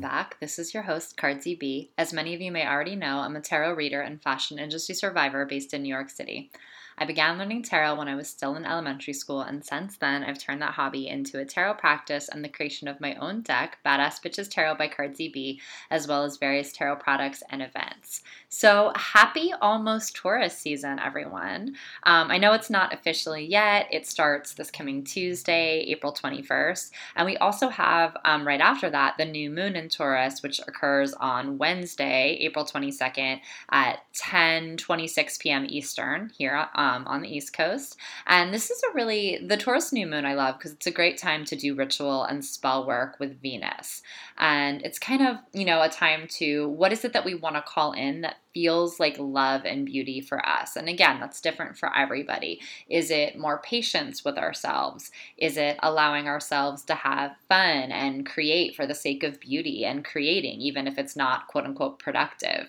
back. This is your host, Cardzy B. As many of you may already know, I'm a tarot reader and fashion industry survivor based in New York City. I began learning tarot when I was still in elementary school, and since then, I've turned that hobby into a tarot practice and the creation of my own deck, Badass Bitches Tarot by Cardzy B, as well as various tarot products and events. So happy almost Taurus season, everyone. I know it's not officially yet. It starts this coming Tuesday, April 21st. And we also have, right after that, the new moon in Taurus, which occurs on Wednesday, April 22nd at 10:26 p.m. Eastern here on the East Coast. And this is the Taurus new moon I love because it's a great time to do ritual and spell work with Venus. And it's kind of, a time to, what is it that we want to call in that feels like love and beauty for us? And again, that's different for everybody. Is it more patience with ourselves? Is it allowing ourselves to have fun and create for the sake of beauty and creating, even if it's not quote unquote productive?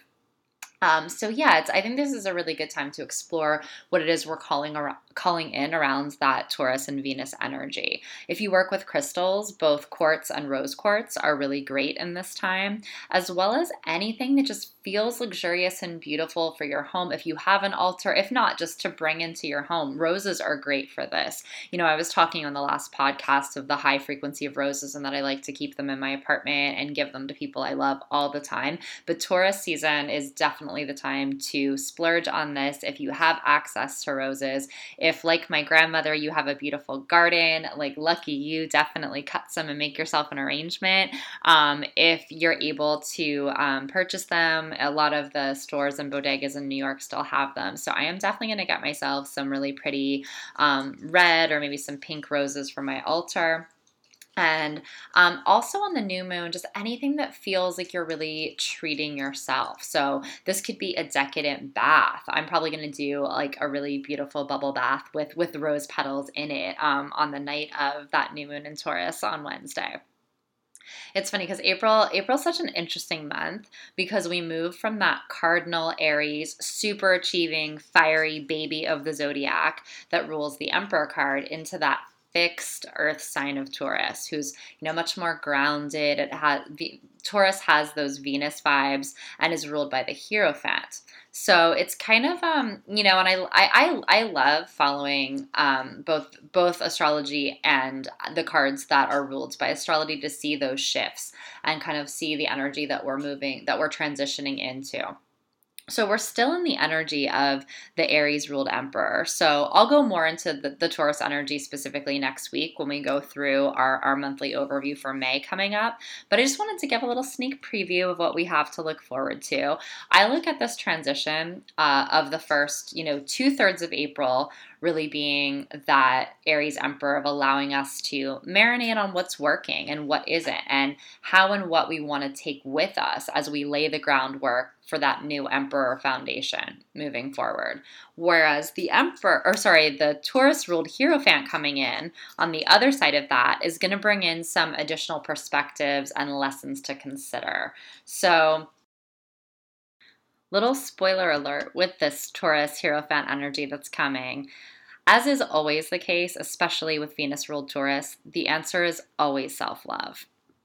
I think this is a really good time to explore what it is we're calling in around that Taurus and Venus energy. If you work with crystals, both quartz and rose quartz are really great in this time, as well as anything that just feels luxurious and beautiful for your home. If you have an altar, if not, just to bring into your home. Roses are great for this. I was talking on the last podcast of the high frequency of roses and that I like to keep them in my apartment and give them to people I love all the time. But Taurus season is definitely the time to splurge on this if you have access to roses. If, like my grandmother, you have a beautiful garden, like lucky you, definitely cut some and make yourself an arrangement. If you're able to purchase them, a lot of the stores and bodegas in New York still have them. So I am definitely going to get myself some really pretty red or maybe some pink roses for my altar. And also on the new moon, just anything that feels like you're really treating yourself. So this could be a decadent bath. I'm probably going to do like a really beautiful bubble bath with rose petals in it on the night of that new moon in Taurus on Wednesday. It's funny because April's such an interesting month because we move from that cardinal Aries, super achieving, fiery baby of the zodiac that rules the Emperor card into that fixed earth sign of Taurus, who's much more grounded. Taurus has those Venus vibes and is ruled by the Hierophant. So it's kind of and I love following both astrology and the cards that are ruled by astrology to see those shifts and kind of see the energy that we're transitioning into. So we're still in the energy of the Aries-ruled emperor. So I'll go more into the Taurus energy specifically next week when we go through our monthly overview for May coming up. But I just wanted to give a little sneak preview of what we have to look forward to. I look at this transition of the first, 2/3 of April really being that Aries emperor of allowing us to marinate on what's working and what isn't, and how and what we want to take with us as we lay the groundwork for that new emperor foundation moving forward. Whereas the Taurus-ruled Hierophant coming in on the other side of that is going to bring in some additional perspectives and lessons to consider. So, little spoiler alert with this Taurus Hierophant energy that's coming. As is always the case, especially with Venus-ruled Taurus, the answer is always self-love.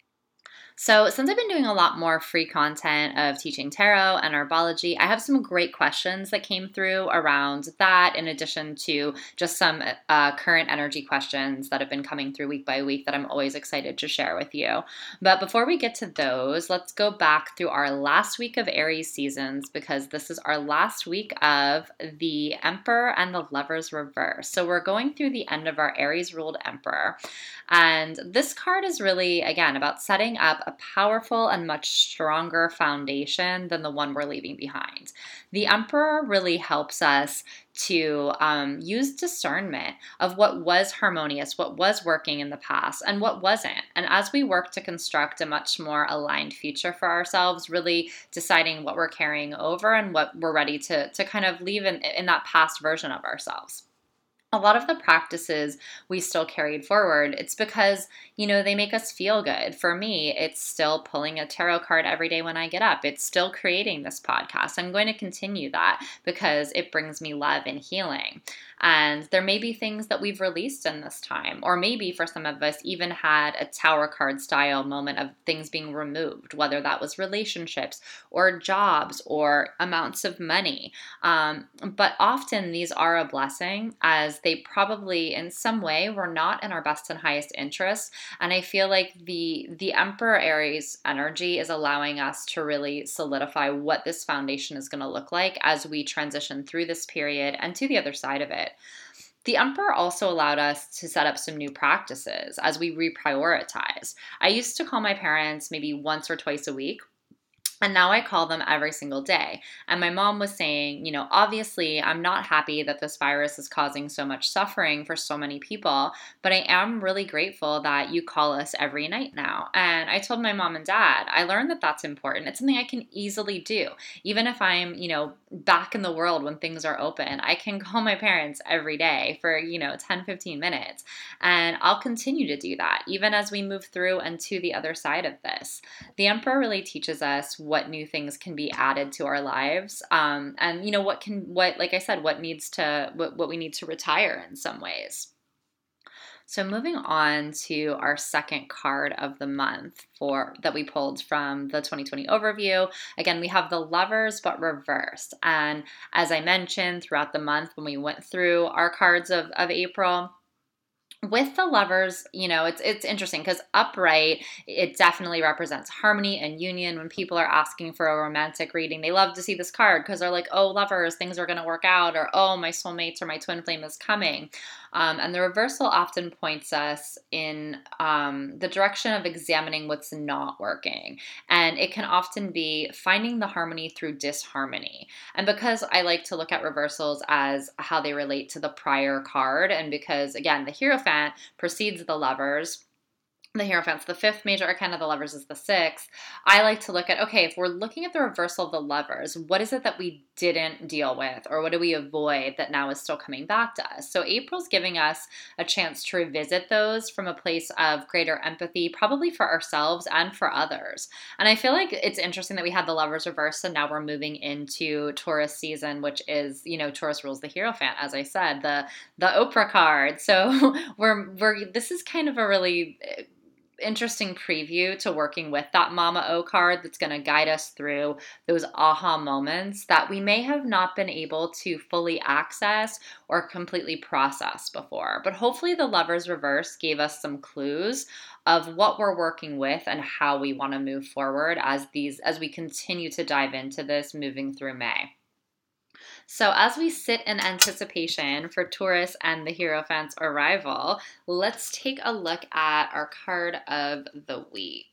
So since I've been doing a lot more free content of teaching tarot and herbology, I have some great questions that came through around that, in addition to just some current energy questions that have been coming through week by week that I'm always excited to share with you. But before we get to those, let's go back through our last week of Aries seasons, because this is our last week of the Emperor and the Lovers reverse. So we're going through the end of our Aries-ruled Emperor. And this card is really, again, about setting up a powerful and much stronger foundation than the one we're leaving behind. The Emperor really helps us to use discernment of what was harmonious, what was working in the past, and what wasn't. And as we work to construct a much more aligned future for ourselves, really deciding what we're carrying over and what we're ready to kind of leave in that past version of ourselves. A lot of the practices we still carried forward, it's because, they make us feel good. For me, it's still pulling a tarot card every day when I get up. It's still creating this podcast. I'm going to continue that because it brings me love and healing. And there may be things that we've released in this time, or maybe for some of us even had a tower card style moment of things being removed, whether that was relationships or jobs or amounts of money. But often these are a blessing, as they probably in some way were not in our best and highest interest. And I feel like the Emperor Aries energy is allowing us to really solidify what this foundation is going to look like as we transition through this period and to the other side of it. The Emperor also allowed us to set up some new practices as we reprioritize. I used to call my parents maybe once or twice a week, and now I call them every single day. And my mom was saying, obviously, I'm not happy that this virus is causing so much suffering for so many people, but I am really grateful that you call us every night now. And I told my mom and dad, I learned that that's important. It's something I can easily do. Even if I'm, back in the world when things are open, I can call my parents every day for, 10, 15 minutes. And I'll continue to do that, even as we move through and to the other side of this. The Emperor really teaches us what new things can be added to our lives, and what we need to retire in some ways. So moving on to our second card of the month that we pulled from the 2020 overview. Again, we have the Lovers, but reversed. And as I mentioned throughout the month when we went through our cards of April, with the Lovers, it's interesting because upright, it definitely represents harmony and union. When people are asking for a romantic reading, they love to see this card because they're like, oh, lovers, things are going to work out, or oh, my soulmates or my twin flame is coming. And the reversal often points us in the direction of examining what's not working. And it can often be finding the harmony through disharmony. And because I like to look at reversals as how they relate to the prior card, and because, again, the Hierophant precedes the Lovers, the Hierophant's the fifth major arcana, the Lovers is the sixth. I like to look at, okay, if we're looking at the reversal of the Lovers, what is it that we didn't deal with, or what do we avoid that now is still coming back to us? So April's giving us a chance to revisit those from a place of greater empathy, probably for ourselves and for others. And I feel like it's interesting that we had the Lovers reversed, and now we're moving into Taurus season, which is, Taurus rules the Hierophant, as I said, the Oprah card. So this is kind of a really interesting preview to working with that Mama O card that's going to guide us through those aha moments that we may have not been able to fully access or completely process before. But hopefully the Lovers reverse gave us some clues of what we're working with and how we want to move forward as we continue to dive into this moving through May. So as we sit in anticipation for Taurus and the Hierophant's arrival, let's take a look at our card of the week.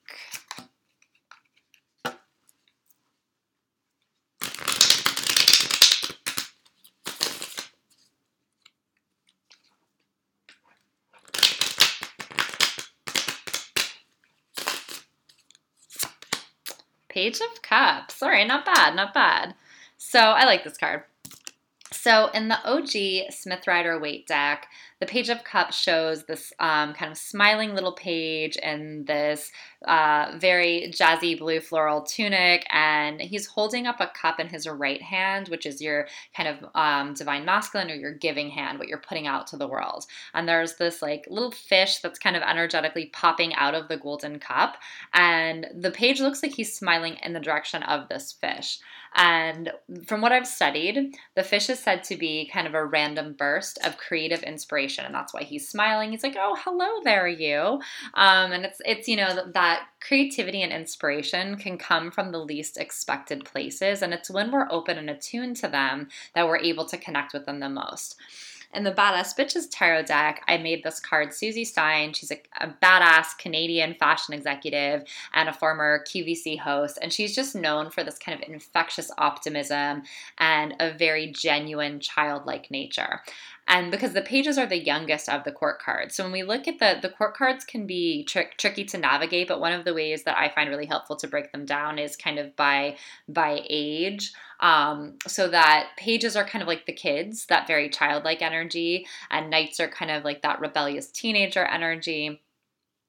Page of Cups. All right, not bad, not bad. So I like this card. So in the OG Smith Rider-Waite deck, the Page of Cups shows this kind of smiling little page in this very jazzy blue floral tunic, and he's holding up a cup in his right hand, which is your kind of divine masculine or your giving hand, what you're putting out to the world. And there's this like little fish that's kind of energetically popping out of the golden cup, and the page looks like he's smiling in the direction of this fish. And from what I've studied, the fish is said to be kind of a random burst of creative inspiration, and that's why he's smiling. He's like, "Oh, hello there, you." And it's that creativity and inspiration can come from the least expected places, and it's when we're open and attuned to them that we're able to connect with them the most. In the Badass Bitches Tarot deck, I made this card Susie Stein. She's a badass Canadian fashion executive and a former QVC host, and she's just known for this kind of infectious optimism and a very genuine childlike nature. And because the pages are the youngest of the court cards. So when we look at the court cards can be tricky to navigate, but one of the ways that I find really helpful to break them down is kind of by age. So that pages are kind of like the kids, that very childlike energy, and knights are kind of like that rebellious teenager energy.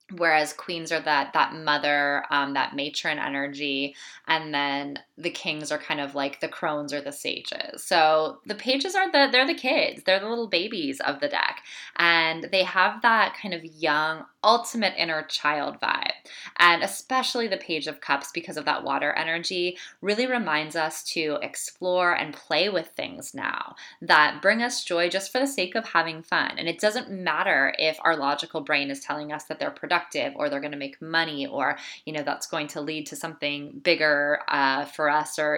whereas queens are that mother, that matron energy, and then the kings are kind of like the crones or the sages. So the pages are they're the kids, they're the little babies of the deck, and they have that kind of young, ultimate inner child vibe. And especially the Page of Cups, because of that water energy, really reminds us to explore and play with things now that bring us joy just for the sake of having fun. And it doesn't matter if our logical brain is telling us that they're productive or they're going to make money, or, that's going to lead to something bigger for us, or,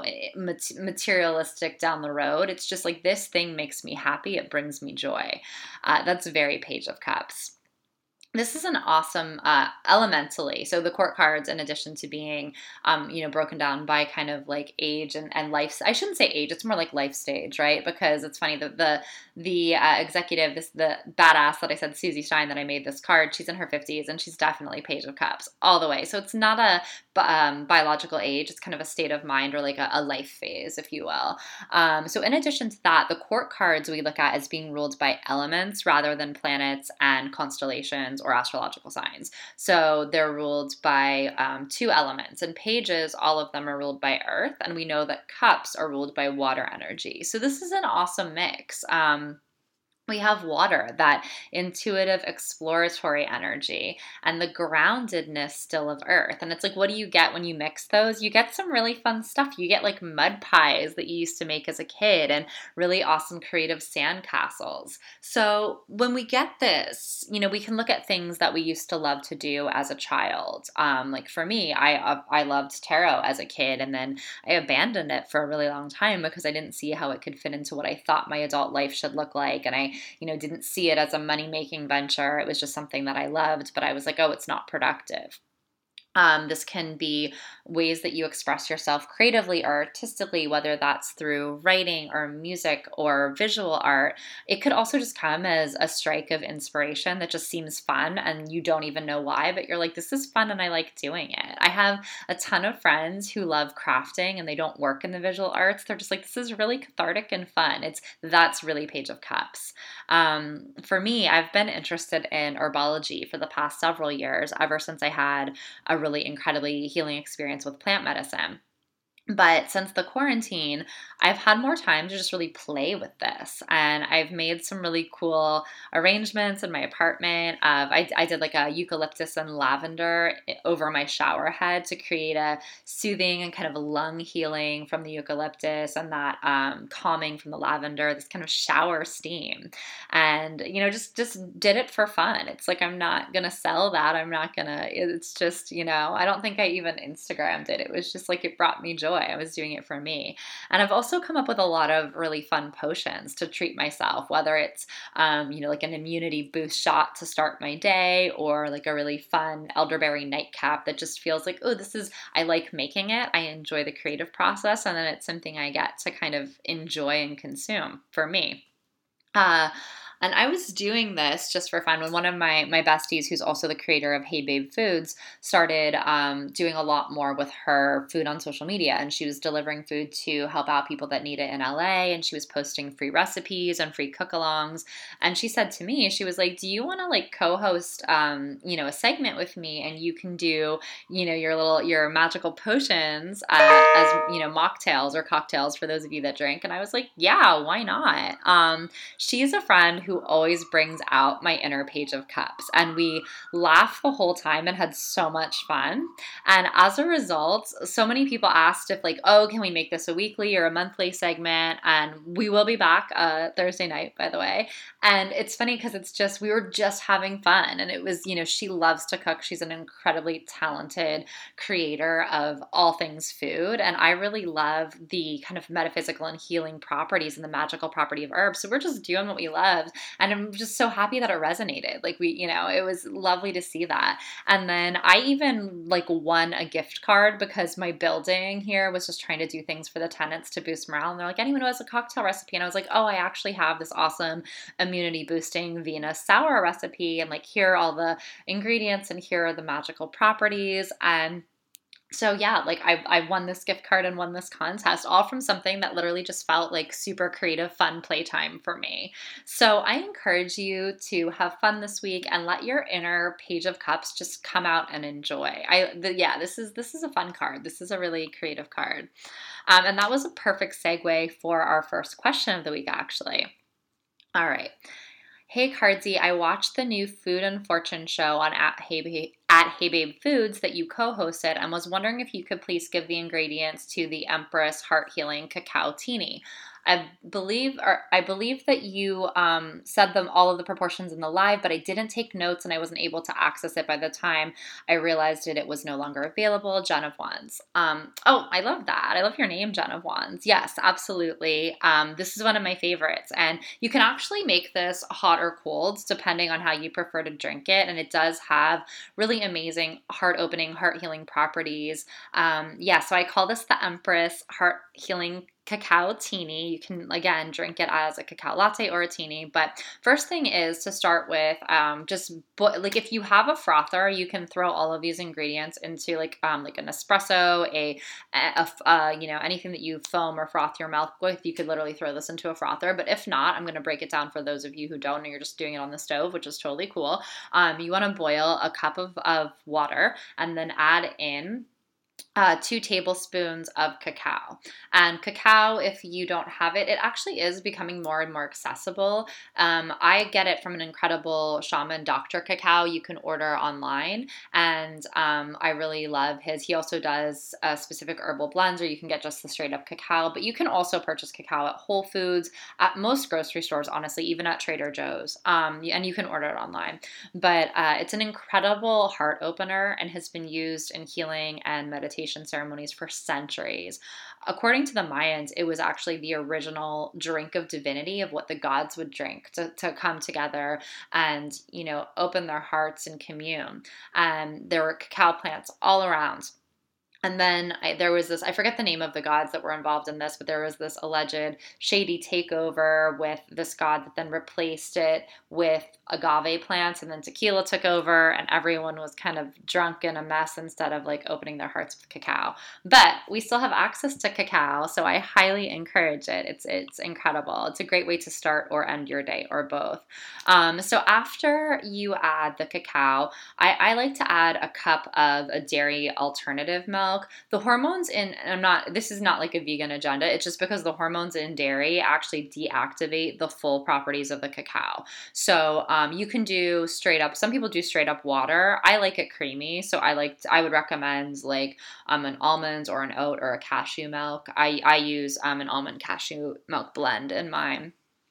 materialistic down the road. It's just like, this thing makes me happy. It brings me joy. That's very Page of Cups. This is an awesome elementally. So the court cards, in addition to being, broken down by kind of like age and life. I shouldn't say age. It's more like life stage, right? Because it's funny that the executive, the badass that I said, Susie Stein, that I made this card. She's in her 50s, and she's definitely Page of Cups all the way. So it's not a biological age. It's kind of a state of mind, or like a life phase, if you will. So in addition to that, the court cards we look at as being ruled by elements rather than planets and constellations or astrological signs. So they're ruled by 2 elements. And pages, all of them are ruled by earth. And we know that cups are ruled by water energy. So this is an awesome mix. We have water, that intuitive, exploratory energy, and the groundedness still of earth. And it's like, what do you get when you mix those? You get some really fun stuff. You get like mud pies that you used to make as a kid, and really awesome creative sand castles. So when we get this, we can look at things that we used to love to do as a child. Like for me, I loved tarot as a kid, and then I abandoned it for a really long time because I didn't see how it could fit into what I thought my adult life should look like. And I didn't see it as a money-making venture. It was just something that I loved, but I was like, oh, it's not productive. This can be ways that you express yourself creatively or artistically, whether that's through writing or music or visual art. It could also just come as a strike of inspiration that just seems fun, and you don't even know why, but you're like, this is fun and I like doing it. I have a ton of friends who love crafting and they don't work in the visual arts. They're just like, this is really cathartic and fun. That's really Page of Cups. For me, I've been interested in herbology for the past several years, ever since I had a really incredibly healing experience with plant medicine. But since the quarantine, I've had more time to just really play with this. And I've made some really cool arrangements in my apartment. I did like a eucalyptus and lavender over my shower head to create a soothing and kind of a lung healing from the eucalyptus, and that calming from the lavender, this kind of shower steam. And, just did it for fun. It's like, I'm not going to sell that. It's just, I don't think I even Instagrammed it. It was just like, it brought me joy. I was doing it for me. And I've also come up with a lot of really fun potions to treat myself, whether it's, like an immunity boost shot to start my day, or like a really fun elderberry nightcap that just feels like, oh, I like making it. I enjoy the creative process. And then it's something I get to kind of enjoy and consume for me. And I was doing this just for fun when one of my besties, who's also the creator of Hey Babe Foods, started doing a lot more with her food on social media. And she was delivering food to help out people that need it in LA. And she was posting free recipes and free cook-alongs. And she said to me, she was like, do you want to like co-host, a segment with me, and you can do, your magical potions as, mocktails or cocktails for those of you that drink. And I was like, yeah, why not? She's a friend who always brings out my inner Page of Cups, and we laughed the whole time and had so much fun. And as a result, so many people asked if like, oh, can we make this a weekly or a monthly segment? And we will be back Thursday night, by the way. And it's funny because we were just having fun. And it was, she loves to cook. She's an incredibly talented creator of all things food. And I really love the kind of metaphysical and healing properties and the magical property of herbs. So we're just doing what we love. And I'm just so happy that it resonated. Like it was lovely to see that. And then I even like won a gift card because my building here was just trying to do things for the tenants to boost morale. And they're like, anyone who has a cocktail recipe? And I was like, oh, I actually have this awesome immunity boosting Venus sour recipe. And like, here are all the ingredients and here are the magical properties. And So yeah, like I won this gift card and won this contest all from something that literally just felt like super creative, fun playtime for me. So I encourage you to have fun this week and let your inner Page of Cups just come out and enjoy. Yeah, this is a fun card. This is a really creative card. And that was a perfect segue for our first question of the week, actually. All right. Hey Cardzy, I watched the new Food and Fortune show on at Hey Babe Foods that you co-hosted and was wondering if you could please give the ingredients to the Empress Heart Healing Cacao Teeny. I believe that you said them all of the proportions in the live, but I didn't take notes and I wasn't able to access it by the time I realized it was no longer available. Jen of Wands. Oh, I love that. I love your name, Jen of Wands. Yes, absolutely. This is one of my favorites, and you can actually make this hot or cold depending on how you prefer to drink it, and it does have really amazing heart opening, heart healing properties. So I call this the Empress Heart Healing Cacao Teeny. You can, again, drink it as a cacao latte or a teeny. But first thing is to start with like if you have a frother, you can throw all of these ingredients into like an espresso, anything that you foam or froth your milk with. You could literally throw this into a frother. But if not, I'm going to break it down for those of you who don't and you're just doing it on the stove, which is totally cool. You want to boil a cup of water and then add in 2 tablespoons of cacao. And cacao, if you don't have it, it actually is becoming more and more accessible. I get it from an incredible shaman, Dr. Cacao. You can order online, and I really love his. He also does specific herbal blends, or you can get just the straight up cacao, but you can also purchase cacao at Whole Foods, at most grocery stores, honestly, even at Trader Joe's, and you can order it online. But it's an incredible heart opener and has been used in healing and meditation ceremonies for centuries. According to the Mayans, it was actually the original drink of divinity, of what the gods would drink to come together and, open their hearts and commune. And there were cacao plants all around. And then there was this, I forget the name of the gods that were involved in this, but there was this alleged shady takeover with this god that then replaced it with agave plants, and then tequila took over and everyone was kind of drunk in a mess instead of like opening their hearts with cacao. But we still have access to cacao, so I highly encourage it. It's incredible. It's a great way to start or end your day, or both. So after you add the cacao, I like to add a cup of a dairy alternative milk. The hormones this is not like a vegan agenda. It's just because the hormones in dairy actually deactivate the full properties of the cacao. So you can do straight up. Some people do straight up water. I like it creamy, so I would recommend like an almond or an oat or a cashew milk. I use an almond cashew milk blend in mine.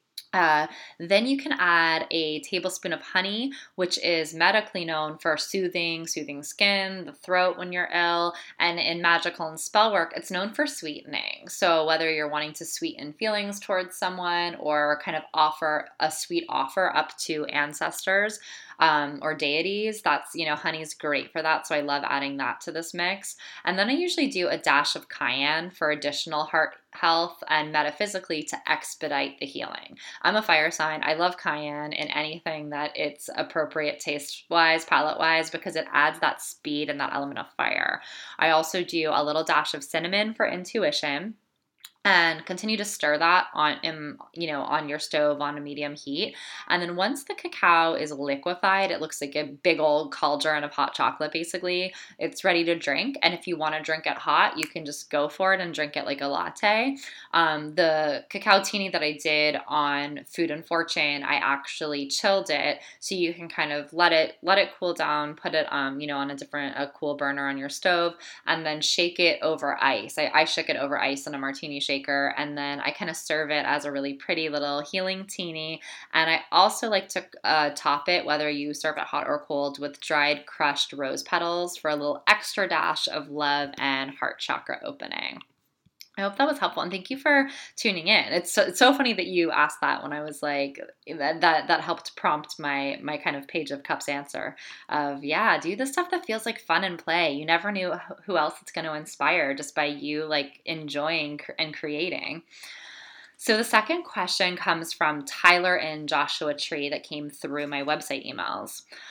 Then you can add a tablespoon of honey, which is medically known for soothing skin, the throat when you're ill, and in magical and spell work, it's known for sweetening. So whether you're wanting to sweeten feelings towards someone or kind of offer a sweet offer up to ancestors, or deities, honey's great for that. So I love adding that to this mix. And then I usually do a dash of cayenne for additional heart health and metaphysically to expedite the healing. I'm a fire sign. I love cayenne in anything that it's appropriate taste-wise, palate-wise, because it adds that speed and that element of fire. I also do a little dash of cinnamon for intuition. And continue to stir that on your stove on a medium heat. And then once the cacao is liquefied, it looks like a big old cauldron of hot chocolate, basically. It's ready to drink. And if you want to drink it hot, you can just go for it and drink it like a latte. The cacao teeny that I did on Food and Fortune, I actually chilled it so you can kind of let it cool down, put it on a cool burner on your stove, and then shake it over ice. I shake it over ice in a martini shaker, and then I kind of serve it as a really pretty little healing teeny. And I also like to top it, whether you serve it hot or cold, with dried crushed rose petals for a little extra dash of love and heart chakra opening. I hope that was helpful, and thank you for tuning in. It's so funny that you asked that when I was like, that helped prompt my kind of Page of Cups answer of, do the stuff that feels like fun and play. You never knew who else it's going to inspire just by you like enjoying and creating. So the second question comes from Tyler and Joshua Tree that came through my website emails.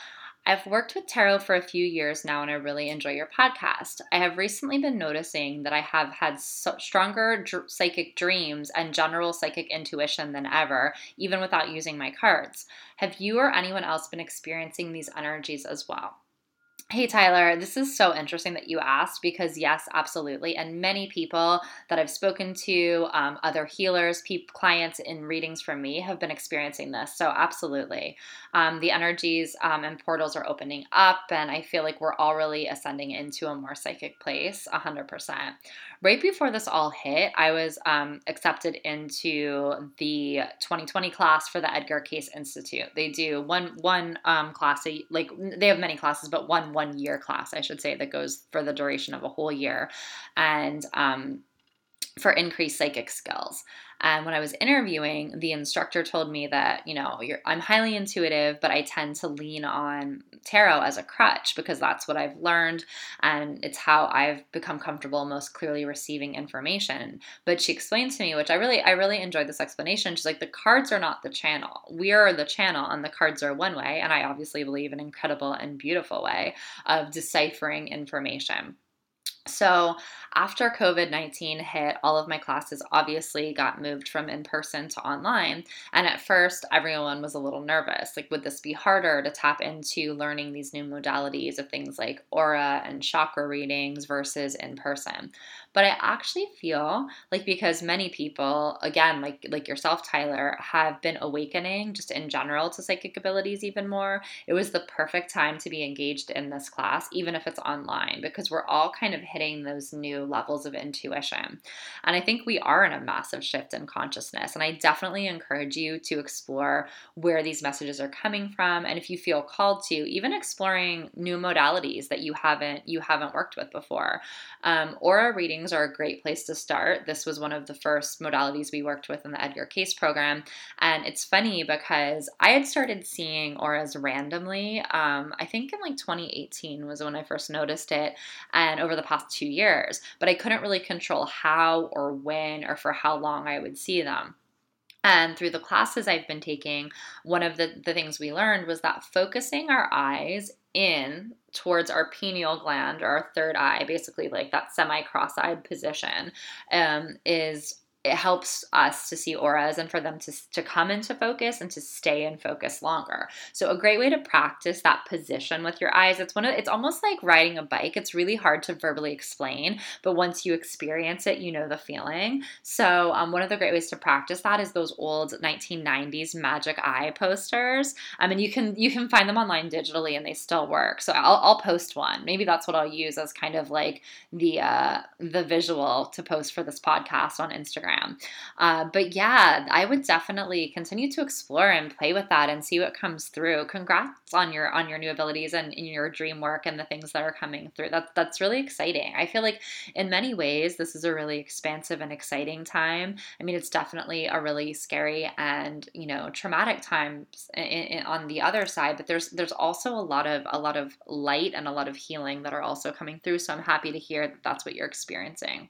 I've worked with tarot for a few years now and I really enjoy your podcast. I have recently been noticing that I have had stronger psychic dreams and general psychic intuition than ever, even without using my cards. Have you or anyone else been experiencing these energies as well? Hey Tyler, this is so interesting that you asked because yes, absolutely. And many people that I've spoken to, other healers, clients in readings from me have been experiencing this. So absolutely. The energies and portals are opening up and I feel like we're all really ascending into a more psychic place, 100%. Right before this all hit, I was accepted into the 2020 class for the Edgar Case Institute. They do one class, like they have many classes, but one year class, I should say, that goes for the duration of a whole year, and for increased psychic skills. And when I was interviewing, the instructor told me that, I'm highly intuitive, but I tend to lean on tarot as a crutch because that's what I've learned and it's how I've become comfortable most clearly receiving information. But she explained to me, which I really enjoyed this explanation. She's like, the cards are not the channel. We are the channel and the cards are one way. And I obviously believe an incredible and beautiful way of deciphering information. So after COVID-19 hit, all of my classes obviously got moved from in-person to online. And at first, everyone was a little nervous. Like, would this be harder to tap into learning these new modalities of things like aura and chakra readings versus in person? But I actually feel like because many people, again, like yourself, Tyler, have been awakening just in general to psychic abilities even more, it was the perfect time to be engaged in this class, even if it's online, because we're all kind of hitting those new levels of intuition. And I think we are in a massive shift in consciousness. And I definitely encourage you to explore where these messages are coming from. And if you feel called to, even exploring new modalities that you haven't worked with before. Aura readings are a great place to start. This was one of the first modalities we worked with in the Edgar Case program. And it's funny because I had started seeing auras randomly. I think in like 2018 was when I first noticed it, and over the past 2 years, but I couldn't really control how or when or for how long I would see them. And through the classes I've been taking, one of the things we learned was that focusing our eyes in towards our pineal gland or our third eye, basically like that semi-cross-eyed position, it helps us to see auras and for them to come into focus and to stay in focus longer. So a great way to practice that position with your eyes, it's almost like riding a bike. It's really hard to verbally explain, but once you experience it, you know the feeling. So one of the great ways to practice that is those old 1990s magic eye posters. I mean, you can find them online digitally and they still work. So I'll post one. Maybe that's what I'll use as kind of like the visual to post for this podcast on Instagram. But yeah, I would definitely continue to explore and play with that and see what comes through. Congrats on your new abilities and in your dream work and the things that are coming through. That's really exciting. I feel like in many ways this is a really expansive and exciting time. I mean, it's definitely a really scary and traumatic time on the other side, but there's also a lot of light and a lot of healing that are also coming through. So I'm happy to hear that that's what you're experiencing.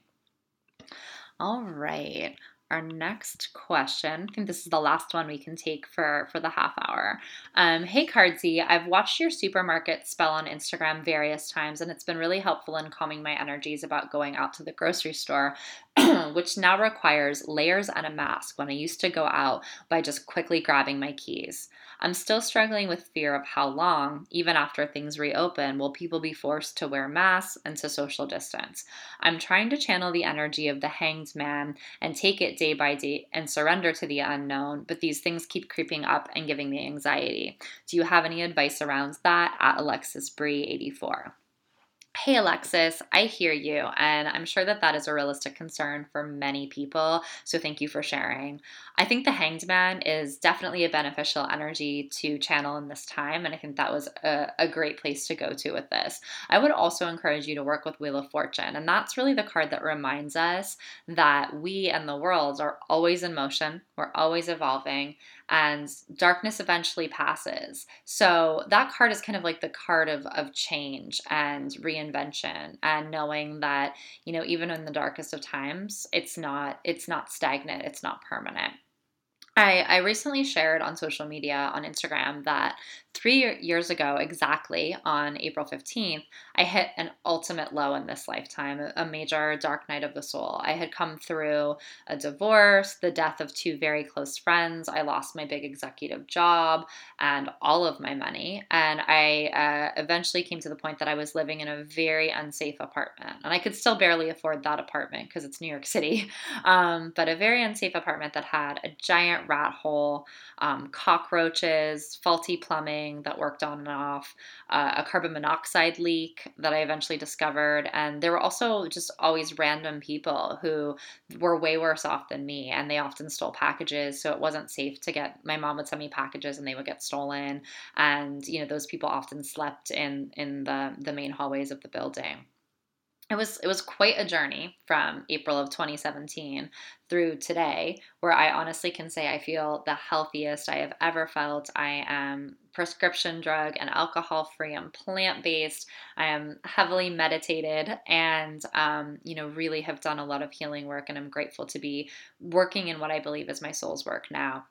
All right. Our next question, I think this is the last one we can take for the half hour. Hey, Cardsy, I've watched your supermarket spell on Instagram various times, and it's been really helpful in calming my energies about going out to the grocery store, which now requires layers and a mask when I used to go out by just quickly grabbing my keys. I'm still struggling with fear of how long, even after things reopen, will people be forced to wear masks and to social distance. I'm trying to channel the energy of the hanged man and take it day by day and surrender to the unknown, but these things keep creeping up and giving me anxiety. Do you have any advice around that? At Alexis Bree 84. Hey, Alexis, I hear you, and I'm sure that is a realistic concern for many people, so thank you for sharing. I think the Hanged Man is definitely a beneficial energy to channel in this time, and I think that was a great place to go to with this. I would also encourage you to work with Wheel of Fortune, and that's really the card that reminds us that we and the world are always in motion, we're always evolving, and darkness eventually passes. So that card is kind of like the card of change and reinvention and knowing that, even in the darkest of times, it's not stagnant, it's not permanent. I recently shared on social media on Instagram that 3 years ago, exactly on April 15th, I hit an ultimate low in this lifetime, a major dark night of the soul. I had come through a divorce, the death of two very close friends. I lost my big executive job and all of my money. And I eventually came to the point that I was living in a very unsafe apartment. And I could still barely afford that apartment because it's New York City. But a very unsafe apartment that had a giant rat hole, cockroaches, faulty plumbing that worked on and off, a carbon monoxide leak that I eventually discovered. And there were also just always random people who were way worse off than me, and they often stole packages. So it wasn't safe to get, my mom would send me packages and they would get stolen. And, those people often slept in the main hallways of the building. It was quite a journey from April of 2017 through today, where I honestly can say I feel the healthiest I have ever felt. I am prescription drug and alcohol free. I'm plant based. I am heavily meditated, and really have done a lot of healing work. And I'm grateful to be working in what I believe is my soul's work now.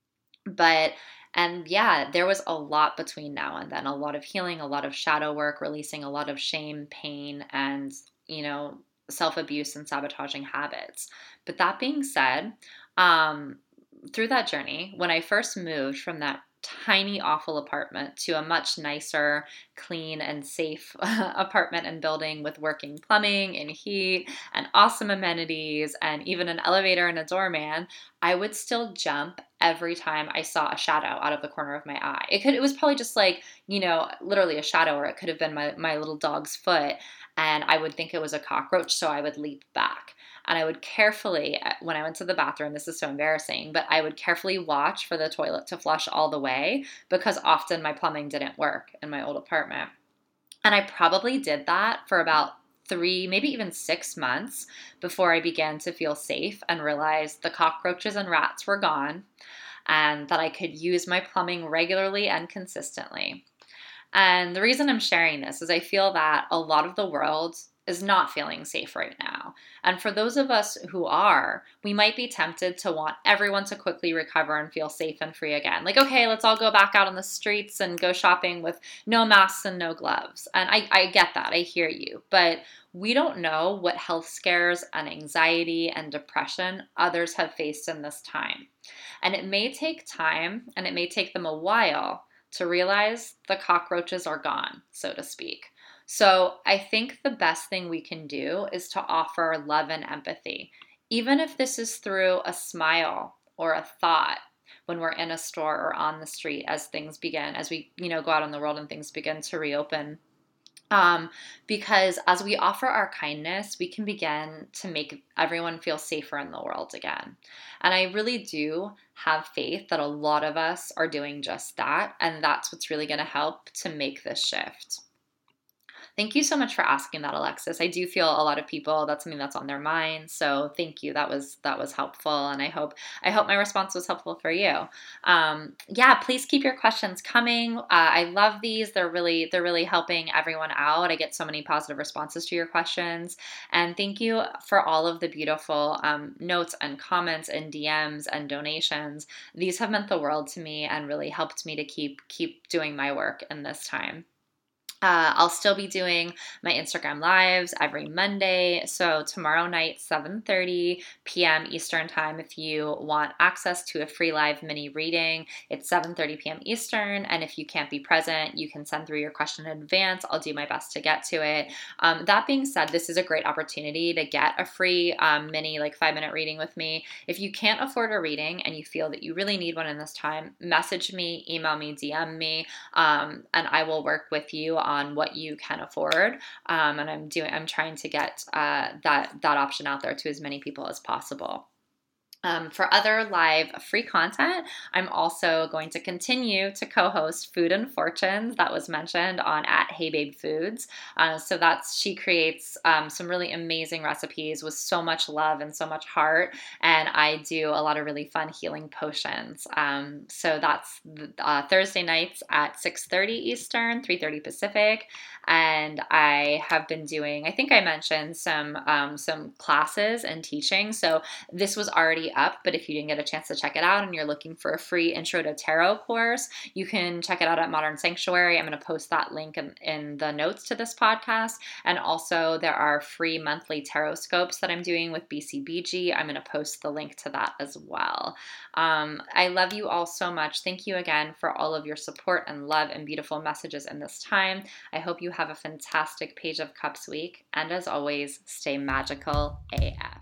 But and yeah, there was a lot between now and then, a lot of healing, a lot of shadow work, releasing a lot of shame, pain, and, you know, self abuse and sabotaging habits. But that being said, um, through that journey, when I first moved from that tiny, awful apartment to a much nicer, clean, and safe apartment and building with working plumbing and heat and awesome amenities and even an elevator and a doorman, I would still jump every time I saw a shadow out of the corner of my eye. It was probably just like, literally a shadow, or it could have been my little dog's foot. And I would think it was a cockroach, so I would leap back. And I would carefully, when I went to the bathroom, this is so embarrassing, but I would carefully watch for the toilet to flush all the way, because often my plumbing didn't work in my old apartment. And I probably did that for about 3, maybe even 6 months before I began to feel safe and realized the cockroaches and rats were gone, and that I could use my plumbing regularly and consistently. And the reason I'm sharing this is I feel that a lot of the world is not feeling safe right now. And for those of us who are, we might be tempted to want everyone to quickly recover and feel safe and free again. Like, okay, let's all go back out on the streets and go shopping with no masks and no gloves. And I get that. I hear you. But we don't know what health scares and anxiety and depression others have faced in this time. And it may take time, and it may take them a while to realize the cockroaches are gone, so to speak. So I think the best thing we can do is to offer love and empathy, even if this is through a smile or a thought when we're in a store or on the street as things begin, as we, go out in the world and things begin to reopen. Because as we offer our kindness, we can begin to make everyone feel safer in the world again. And I really do have faith that a lot of us are doing just that. And that's what's really going to help to make this shift. Thank you so much for asking that, Alexis. I do feel a lot of people, that's something that's on their mind. So thank you. That was helpful, and I hope my response was helpful for you. Yeah, please keep your questions coming. I love these. They're really helping everyone out. I get so many positive responses to your questions, and thank you for all of the beautiful notes and comments and DMs and donations. These have meant the world to me and really helped me to keep doing my work in this time. I'll still be doing my Instagram lives every Monday. So tomorrow night, 7:30 p.m. Eastern time, if you want access to a free live mini reading, it's 7:30 p.m. Eastern. And if you can't be present, you can send through your question in advance. I'll do my best to get to it. That being said, this is a great opportunity to get a free mini, like 5-minute reading with me. If you can't afford a reading and you feel that you really need one in this time, message me, email me, DM me, and I will work with you on what you can afford. And I'm trying to get that option out there to as many people as possible. For other live free content, I'm also going to continue to co-host Food and Fortunes, that was mentioned on @HeyBabeFoods. She creates some really amazing recipes with so much love and so much heart, and I do a lot of really fun healing potions. So that's Thursday nights at 6:30 Eastern, 3:30 Pacific, and I have been doing, I think I mentioned some classes and teaching. So this was already up, but if you didn't get a chance to check it out and you're looking for a free Intro to Tarot course, you can check it out at Modern Sanctuary. I'm going to post that link in the notes to this podcast. And also there are free monthly tarot scopes that I'm doing with BCBG. I'm going to post the link to that as well. I love you all so much. Thank you again for all of your support and love and beautiful messages in this time. I hope you have a fantastic Page of Cups week. And as always, stay magical AF.